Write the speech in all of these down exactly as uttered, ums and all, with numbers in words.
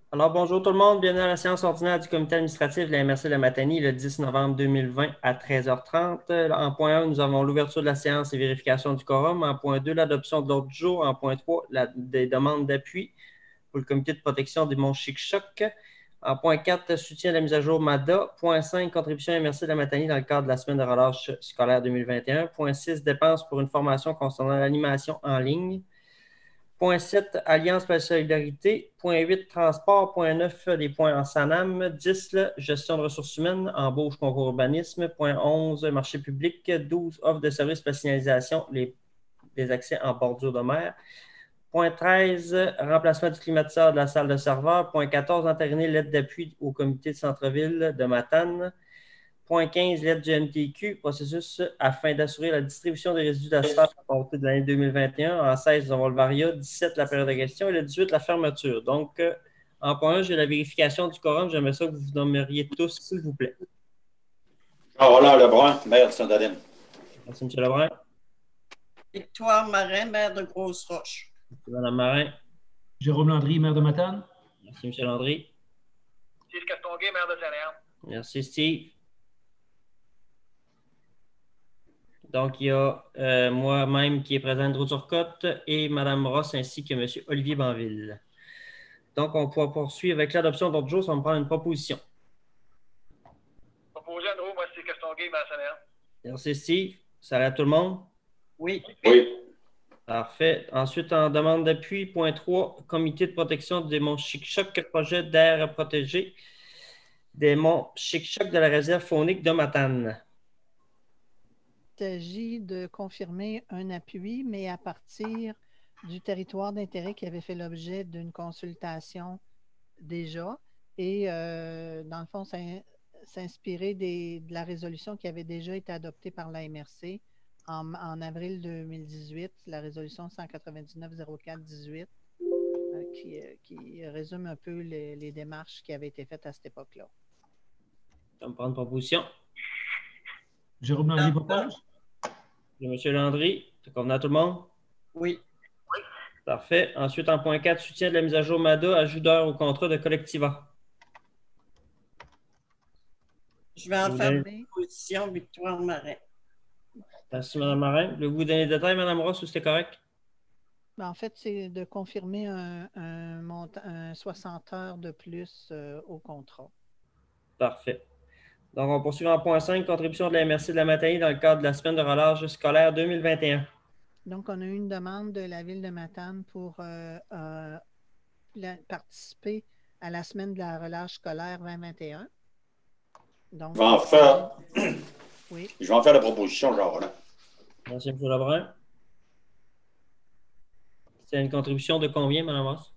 Alors, bonjour tout le monde, bienvenue à la séance ordinaire du comité administratif de la M R C de Matanie le dix novembre deux mille vingt à treize heures trente. En point un, nous avons l'ouverture de la séance et vérification du quorum. En point deux, l'adoption de l'ordre du jour. En point trois, la, des demandes d'appui pour le comité de protection des monts Chic-Choc. En point quatre, soutien de la mise à jour M A D A. Point cinq, contribution M R C de la Matanie dans le cadre de la semaine de relâche scolaire deux mille vingt et un. Point six, dépenses pour une formation concernant l'animation en ligne. Point sept, Alliance pour la solidarité. Point huit, transport. Point neuf, des points en SANAM. dix, là, gestion de ressources humaines, embauche, concours urbanisme. Point onze, marché public. douze, offre de services pour la signalisation, les, les accès en bordure de mer. Point treize, remplacement du climatiseur de la salle de serveur. Point quatorze, entériner l'aide d'appui au comité de centre-ville de Matane. Point quinze, lettre du M T Q, processus afin d'assurer la distribution des résidus d'asphalte à compter de l'année deux mille vingt et un. En seize, nous avons le varia. dix-sept, la période de question. Et le dix-huit, la fermeture. Donc, euh, en point un, j'ai la vérification du quorum. J'aimerais ça que vous vous nommeriez tous, s'il vous plaît. Jean-Roland Lebrun, maire de Sainte-Aline. Merci, M. Lebrun. Victoire Marin, maire de Grosse-Roche. Merci, Mme Marin. Jérôme Landry, maire de Matane. Merci, M. Landry. Steve Castonguay, maire de Saint-Léon. Merci, Steve. Donc, il y a euh, moi-même qui est présent, Drew Turcotte, et Mme Ross, ainsi que M. Olivier Banville. Donc, on pourra poursuivre avec l'adoption d'autres jours. Ça va me prendre une proposition. Proposé Andrew, moi c'est Castonguay, maire de Saint-Léon. Merci, Steve. Ça va à tout le monde? Oui. Oui. Parfait. Ensuite, en demande d'appui, point trois, comité de protection des monts Chic-Choc, projet d'air protégé des monts Chic-Choc de la réserve faunique de Matane. Il s'agit de confirmer un appui, mais à partir du territoire d'intérêt qui avait fait l'objet d'une consultation déjà et, euh, dans le fond, s'inspirer des, de la résolution qui avait déjà été adoptée par la M R C en, en avril deux mille dix-huit, la résolution cent quatre-vingt-dix-neuf zéro quatre dix-huit, euh, qui, euh, qui résume un peu les, les démarches qui avaient été faites à cette époque-là. On va prendre une proposition. Jérôme Landry propose. M. Landry, ça convient à tout le monde? Oui. Parfait. Ensuite, en point quatre, soutien de la mise à jour M A D A, ajout d'heures au contrat de Collectiva. Je vais en Vous faire avez- une proposition, Victoire Marin. Merci, Mme Marin. Voulez-vous vous donner des détails, Mme Ross, ou c'était correct? Ben, en fait, c'est de confirmer un, un, montant, un soixante heures de plus euh, au contrat. Parfait. Donc, on poursuit en point cinq, contribution de la M R C de la Matanie dans le cadre de la semaine de relâche scolaire deux mille vingt et un. Donc, on a eu une demande de la ville de Matane pour euh, euh, la, participer à la semaine de la relâche scolaire vingt vingt et un. Donc, Je vais en faire, oui. je vais en faire la proposition, Jean-Roland. Merci, M. Lebrun. C'est une contribution de combien, Mme Ross?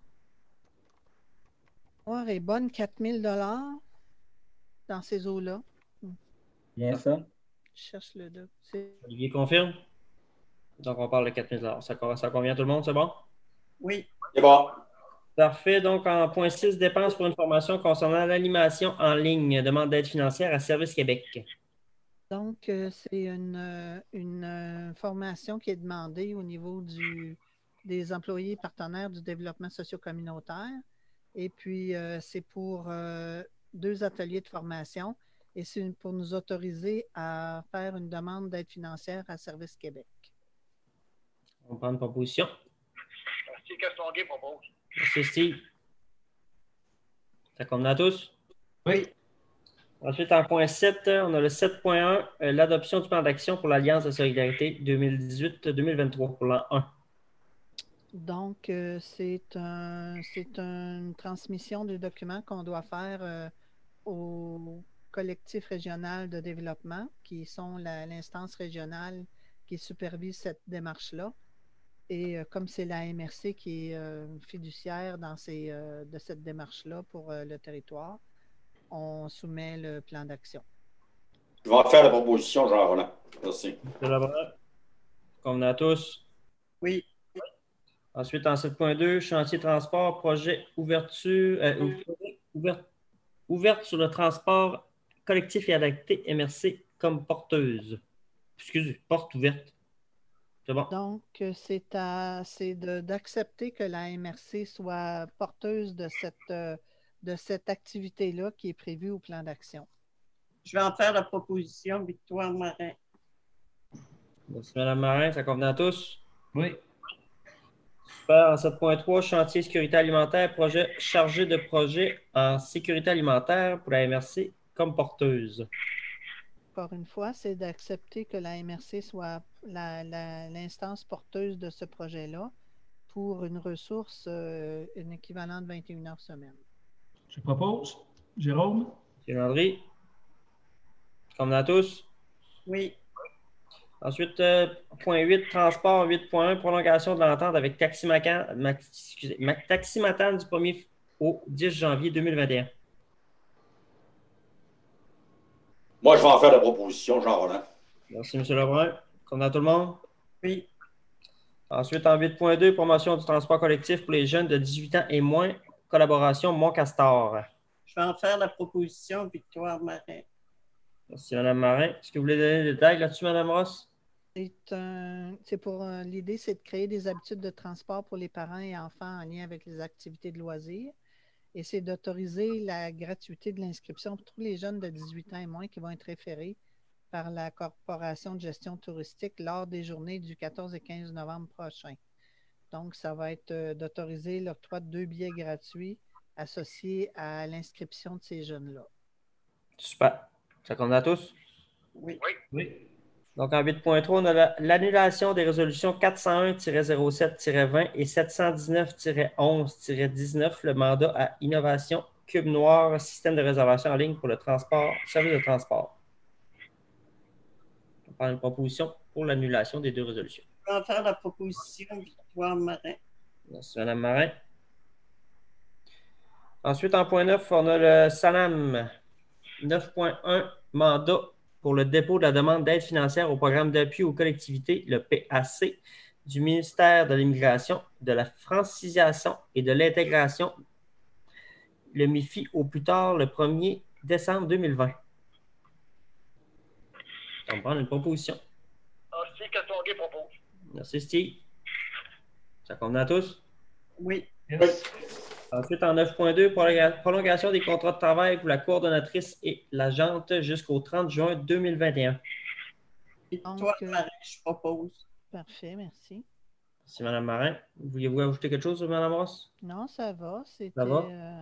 Noire est bonne, quatre mille dollars dans ces eaux-là. Bien ça. Je cherche le deux. C'est Olivier confirme? Donc, on parle de quatre mille dollars. Ça, ça convient à tout le monde, c'est bon? Oui. C'est bon. Parfait. Donc, en point six, dépenses pour une formation concernant l'animation en ligne. Demande d'aide financière à Service Québec. Donc, euh, c'est une, euh, une euh, formation qui est demandée au niveau du, des employés partenaires du développement socio-communautaire. Et puis, euh, c'est pour euh, deux ateliers de formation et c'est pour nous autoriser à faire une demande d'aide financière à Service Québec. On prend une proposition. Steve Castonguay propose. Merci, Steve. Ça convient à tous? Oui. Ensuite, en point sept, on a le sept point un, euh, l'adoption du plan d'action pour l'Alliance de solidarité deux mille dix-huit deux mille vingt-trois pour l'an un. Donc, euh, c'est un, c'est une transmission de documents qu'on doit faire euh, au collectif régional de développement, qui sont la- l'instance régionale qui supervise cette démarche-là. Et euh, comme c'est la M R C qui est euh, fiduciaire dans ces, euh, de cette démarche-là pour euh, le territoire, on soumet le plan d'action. Je vais en faire la proposition, Jean-Roland. Merci. M. Lebrun. Convenez à tous? Oui. Ensuite, en sept point deux, chantier transport, projet ouverture, euh, ouverte, ouverte sur le transport collectif et adapté M R C comme porteuse. Excusez, porte ouverte. C'est bon. Donc, euh, c'est à- c'est de- d'accepter que la M R C soit porteuse de cette, euh, de cette activité-là qui est prévue au plan d'action. Je vais en faire la proposition, Victoire Marin. Merci, Mme Marin. Ça convient à tous? Oui. Super. En sept point trois, chantier sécurité alimentaire, projet chargé de projet en sécurité alimentaire pour la M R C comme porteuse. Encore une fois, c'est d'accepter que la M R C soit la- la- l'instance porteuse de ce projet-là pour une ressource, euh, une équivalent de vingt et une heures semaine. Je propose. Jérôme? M. Landry. Convient à tous? Oui. Ensuite, euh, point huit, transport huit point un, prolongation de l'entente avec Taximacan, Mac- excusez, Mac- Taximatan du premier au dix janvier deux mille vingt et un. Moi, je vais en faire la proposition, Jean-Roland. Merci, M. Lebrun. Convient à tout le monde? Oui. Ensuite, en huit point deux, promotion du transport collectif pour les jeunes de dix-huit ans et moins, collaboration Mont-Castor. Je vais en faire la proposition, Victoire Marin. Merci, Mme Marin. Est-ce que vous voulez donner des détails là-dessus, Mme Ross? C'est un, c'est pour euh, l'idée, c'est de créer des habitudes de transport pour les parents et enfants en lien avec les activités de loisirs. Et c'est d'autoriser la gratuité de l'inscription pour tous les jeunes de dix-huit ans et moins qui vont être référés par la Corporation de gestion touristique lors des journées du quatorze et quinze novembre prochain. Donc, ça va être euh, d'autoriser l'octroi de deux billets gratuits associés à l'inscription de ces jeunes-là. Super. Ça convient à tous? Oui. Oui. Donc, en huit point trois, on a la- l'annulation des résolutions quatre cent un zéro sept vingt et sept cent dix-neuf onze dix-neuf, le mandat à Innovation Cube Noir, système de réservation en ligne pour le transport, service de transport. On parle d'une proposition pour l'annulation des deux résolutions. Je vais en faire la proposition, Victoire Marin. Merci, Mme Marin. Ensuite, en point neuf, on a le SANAM neuf point un, mandat pour le dépôt de la demande d'aide financière au programme d'appui aux collectivités, le P A C, du ministère de l'Immigration, de la francisation et de l'intégration, le M I F I, au plus tard le premier décembre deux mille vingt. On va prendre une proposition. Ah, Steve Castonguay propose. Merci, Steve. Ça convient à tous? Oui. Yes. Ensuite, en neuf point deux, prolonga- prolongation des contrats de travail pour la coordonnatrice et l'agente jusqu'au trente juin deux mille vingt et un. Victoire Donc, euh, Marin, je propose. Parfait, merci. Merci, Mme Marin. Vouliez-vous ajouter quelque chose, Mme Ross? Non, ça va. C'était. Ça va? euh,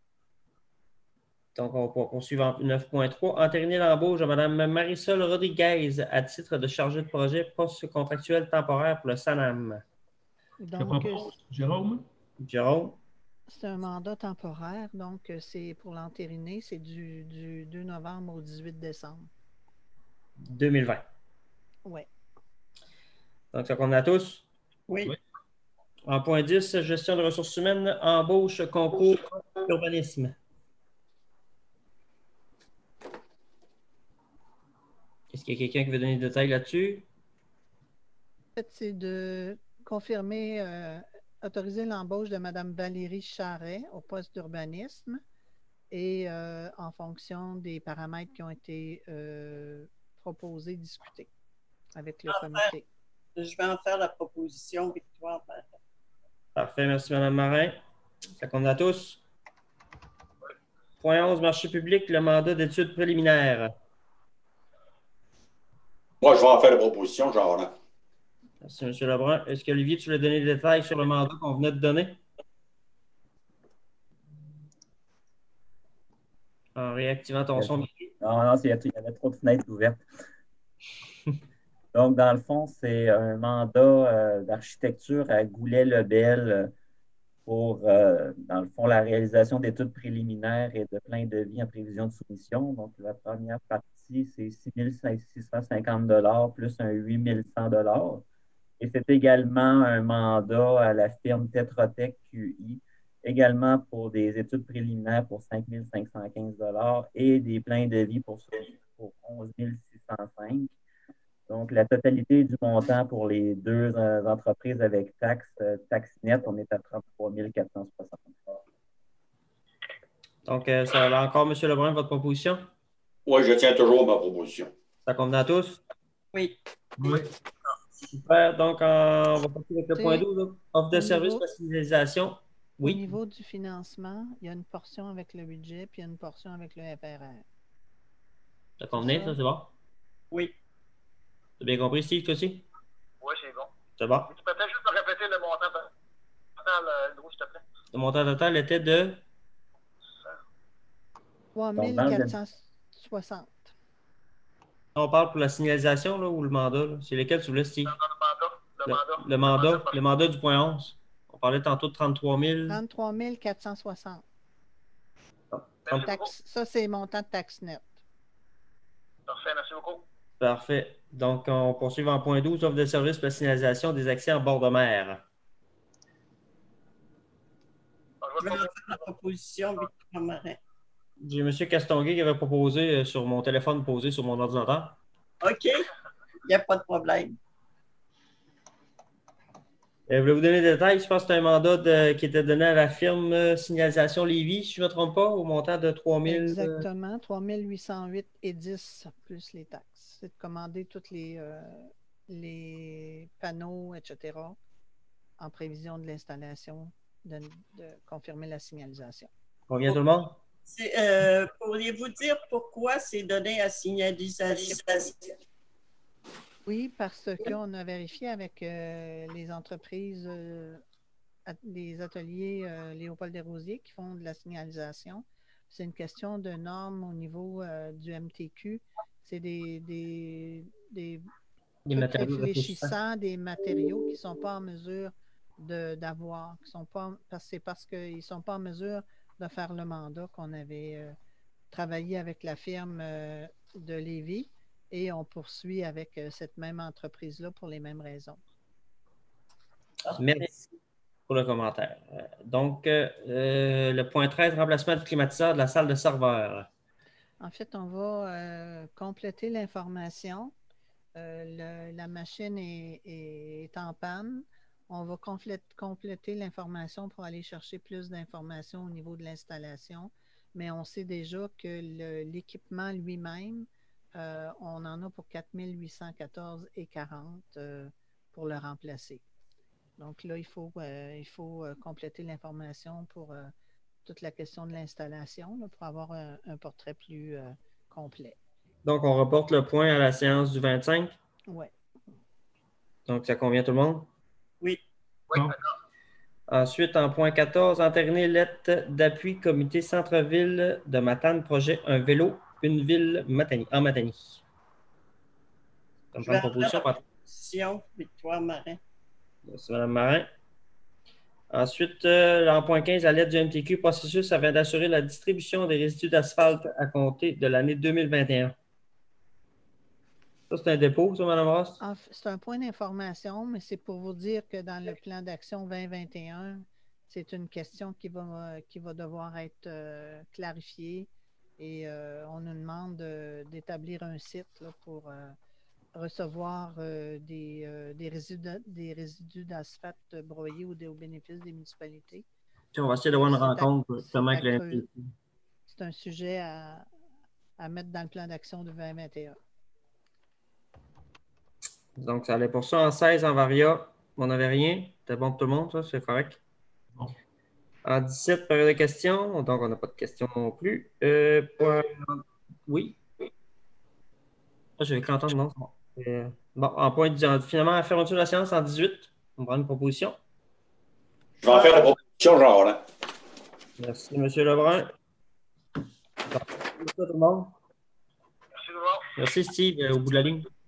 Donc, on va poursuivre en neuf point trois. Entériner l'embauche de Mme Marisol Rodriguez à titre de chargée de projet post-contractuel temporaire pour le SANAM. Je donc, propose. Jérôme? Jérôme? c'est un mandat temporaire, donc euh, c'est pour l'entériner, c'est du, du deux novembre au dix-huit décembre. deux mille vingt. Oui. Donc, ça convient à tous? Oui. Oui. En point dix, gestion de ressources humaines, embauche, concours, urbanisme. Est-ce qu'il y a quelqu'un qui veut donner des détails là-dessus? En fait, c'est de confirmer, euh, autoriser l'embauche de Mme Valérie Charret au poste d'urbanisme et euh, en fonction des paramètres qui ont été euh, proposés, discutés avec le comité. Je vais en faire la proposition, Victoire Marin. Parfait, merci Mme Marin. Ça convient à tous? Point onze, marché public, le mandat d'études préliminaires. Moi, je vais en faire la proposition, Jean-Roland. Merci, M. Lebrun. Est-ce que, Olivier, tu voulais donner des détails sur le mandat qu'on venait de donner? En réactivant ton son. Non, non, c'est- il y avait trop de fenêtres ouvertes. Donc, dans le fond, c'est un mandat euh, d'architecture à Goulet-Lebel euh, pour, euh, dans le fond, la réalisation d'études préliminaires et de plein de devis en prévision de soumission. Donc, la première partie, c'est six mille six cent cinquante dollars plus un huit mille cent dollars. Et c'est également un mandat à la firme Tetra Tech Q I, également pour des études préliminaires pour cinq mille cinq cent quinze dollars et des pleins devis pour, pour onze mille six cent cinq. Donc, la totalité du montant pour les deux euh, entreprises avec taxes, euh, taxes nettes, on est à trente-trois mille quatre cent soixante. Donc, euh, ça va encore, M. Lebrun, votre proposition? Oui, je tiens toujours ma proposition. Ça convient à tous? Oui. Oui. Super. Donc, en- on va passer avec le point douze. Offre de Au service, niveau- facilitation Oui. Au niveau du financement, il y a une portion avec le budget, puis il y a une portion avec le F R R. Ça convenait, ça? ça, c'est bon? Oui. T'as bien compris, Steve, toi aussi? Oui, c'est bon. C'est bon. Tu peux peut-être juste me répéter le montant total, euh, Louis, s'il te plaît? Le montant total était de... trois mille quatre cent soixante. On parle pour la signalisation là, ou le mandat? là? C'est lesquels, tu voulais, Steve? Le mandat. Le, Le, mandat. le mandat. Le mandat du point onze. On parlait tantôt de trente-trois mille. trente-trois mille quatre cent soixante. trente... Taxe, ça, c'est montant de taxe net. Parfait, merci beaucoup. Parfait. Donc, on poursuit en point douze, offre de service pour la signalisation des accès en bord de mer. Alors, Je vais faire la proposition, Victoire Marin. J'ai M. Castonguay qui avait proposé euh, sur mon téléphone posé sur mon ordinateur. OK. Il n'y a pas de problème. Euh, je voulais vous donner des détails. Je pense que c'est un mandat de- qui était donné à la firme euh, Signalisation Lévis, si je ne me trompe pas, au montant de trois mille. euh, Exactement, trois mille huit cent huit et dix plus les taxes. C'est de commander tous les, euh, les panneaux, et cetera, en prévision de l'installation, de, de confirmer la signalisation. Convient tout le monde? C'est, euh, pourriez-vous dire pourquoi c'est donné à signalisation? Oui, parce qu'on a vérifié avec euh, les entreprises, euh, at- les ateliers euh, Léopold Desrosiers qui font de la signalisation. C'est une question de normes au niveau euh, du M T Q. C'est des, des, des Des trucs matériaux réfléchissants, des matériaux qui ne sont pas en mesure de- d'avoir, qui sont pas, parce, c'est parce qu'ils ne sont pas en mesure de faire le mandat qu'on avait euh, travaillé avec la firme euh, de Lévis. Et on poursuit avec euh, cette même entreprise-là pour les mêmes raisons. Merci pour le commentaire. Euh, Donc, euh, euh, le point treize, remplacement du climatiseur de la salle de serveur. En fait, on va euh, compléter l'information. Euh, le- la machine est, est- est en panne. On va complé- compléter l'information pour aller chercher plus d'informations au niveau de l'installation. Mais on sait déjà que le- l'équipement lui-même, euh, on en a pour quatre mille huit cent quatorze et quarante euh, pour le remplacer. Donc là, il faut, euh, il faut euh, compléter l'information pour euh, toute la question de l'installation là, pour avoir un, un portrait plus euh, complet. Donc, on reporte le point à la séance du vingt-cinq. Oui. Donc, ça convient tout le monde? Oui. Oui, Bon. d'accord. Ensuite, en point quatorze, entériner lettre d'appui comité centre-ville de Matane, projet Un vélo, une ville Matanie, en Matanie. Ça me Je prend vais une en proposition. faire la par- proposition, Victoire Marin. Merci, Mme Marin. Ensuite, euh, en point quinze, à l'aide du M T Q, processus afin d'assurer la distribution des résidus d'asphalte à compter de l'année deux mille vingt et un. Ça, c'est un dépôt, ça, Mme Ross? En fait, c'est un point d'information, mais c'est pour vous dire que dans le plan d'action vingt vingt et un, c'est une question qui va, qui va devoir être euh, clarifiée et euh, on nous demande de- d'établir un site là, pour euh, recevoir euh, des, euh, des résidus, des résidus d'asphalte broyés au, au bénéfice des municipalités. Puis on va essayer d'avoir une C'est à- rencontre justement avec c'est à le creuser. M T Q. C'est un sujet à, à mettre dans le plan d'action de vingt vingt et un. Donc, ça allait pour ça en seize en Varia. On n'avait rien. C'était bon pour tout le monde, ça, c'est correct. Bon. En dix-sept, période de questions. Donc, on n'a pas de questions non plus. Euh, point- Oui. Ah, j'avais cru entendre, non? c'est bon. Euh, Bon, en point dix, en- finalement, la fermeture de la séance en dix-huit. On prend une proposition. Je vais en faire la proposition, Jean Roland. Merci, M. Lebrun. Merci à tout le monde. Merci, Laurent. Merci, Steve, euh, au bout de la ligne.